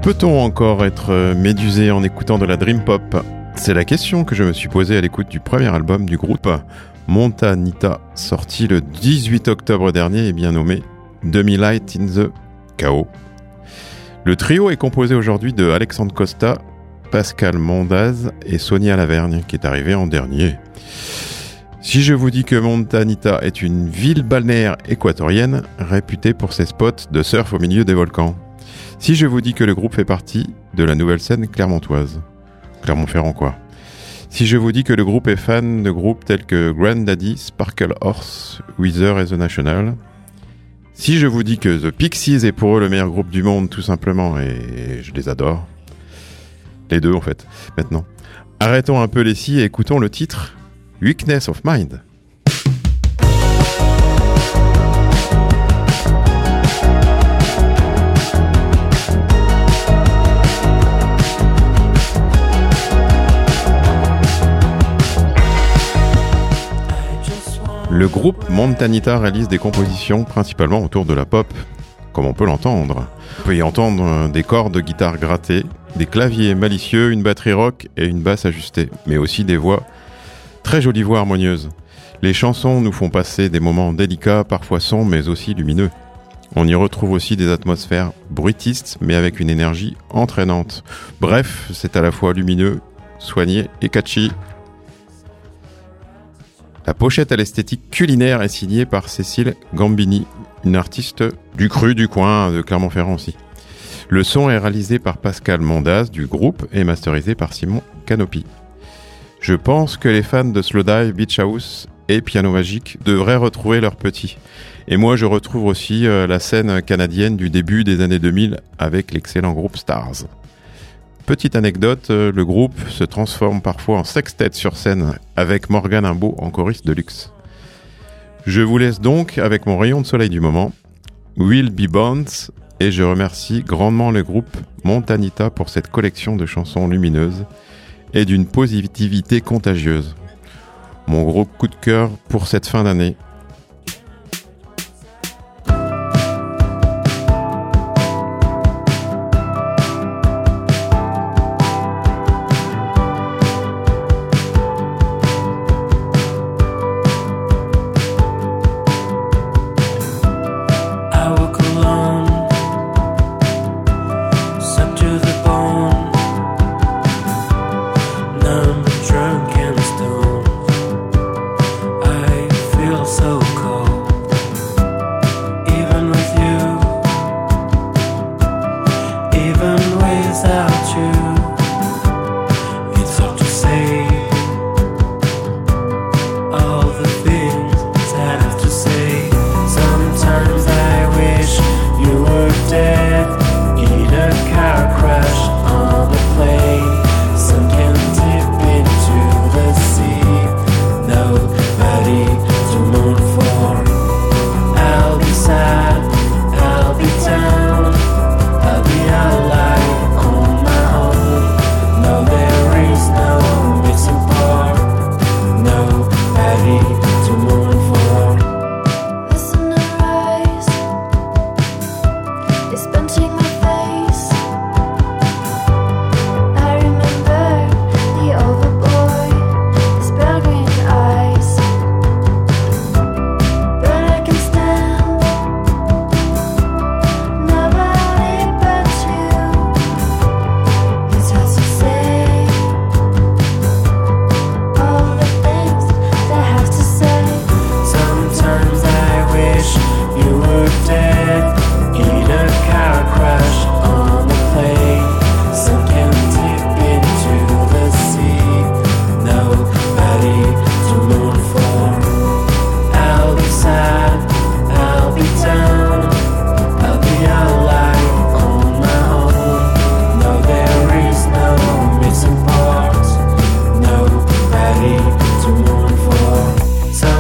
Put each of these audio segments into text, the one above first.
Peut-on encore être médusé en écoutant de la dream pop ? C'est la question que je me suis posée à l'écoute du premier album du groupe, Montanita, sorti le 18 octobre dernier et bien nommé Demi-Light in the Chaos. Le trio est composé aujourd'hui de Alexandre Costa, Pascal Mondaz et Sonia Lavergne, qui est arrivé en dernier. Si je vous dis que Montanita est une ville balnéaire équatorienne réputée pour ses spots de surf au milieu des volcans. Si je vous dis que le groupe fait partie de la nouvelle scène clermontoise. Clermont-Ferrand quoi. Si je vous dis que le groupe est fan de groupes tels que Grandaddy, Sparkle Horse, Weezer et The National. Si je vous dis que The Pixies est pour eux le meilleur groupe du monde tout simplement, et je les adore. Les deux en fait, maintenant. Arrêtons un peu les scies et écoutons le titre Weakness of Mind. Le groupe Montanita réalise des compositions principalement autour de la pop, comme on peut l'entendre. On peut y entendre des cordes de guitare grattées, des claviers malicieux, une batterie rock et une basse ajustée, mais aussi des voix, très jolies voix harmonieuses. Les chansons nous font passer des moments délicats, parfois sombres, mais aussi lumineux. On y retrouve aussi des atmosphères bruitistes, mais avec une énergie entraînante. Bref, c'est à la fois lumineux, soigné et catchy. La pochette à l'esthétique culinaire est signée par Cécile Gambini, une artiste du cru du coin de Clermont-Ferrand aussi. Le son est réalisé par Pascal Mondaz du groupe et masterisé par Simon Canopy. Je pense que les fans de Slowdive, Beach House et Piano Magique devraient retrouver leur petit. Et moi je retrouve aussi la scène canadienne du début des années 2000 avec l'excellent groupe Stars. Petite anecdote, le groupe se transforme parfois en sextet sur scène avec Morgan Imbeau en choriste de luxe. Je vous laisse donc avec mon rayon de soleil du moment, Will Be Bounce, et je remercie grandement le groupe Montanita pour cette collection de chansons lumineuses et d'une positivité contagieuse. Mon gros coup de cœur pour cette fin d'année.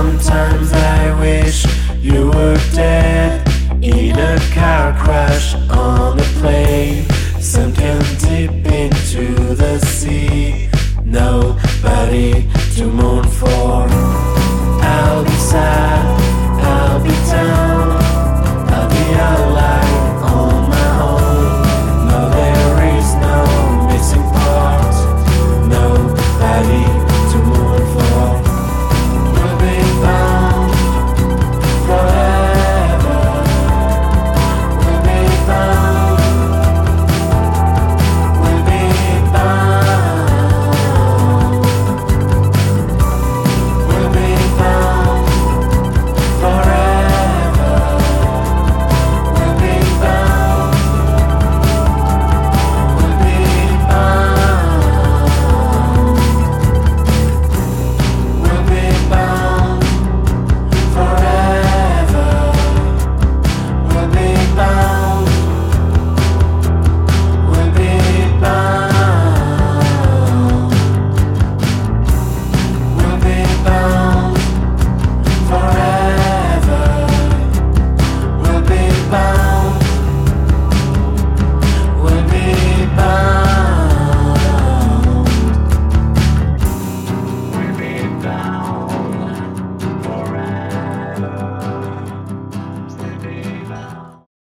You were dead in a car crash.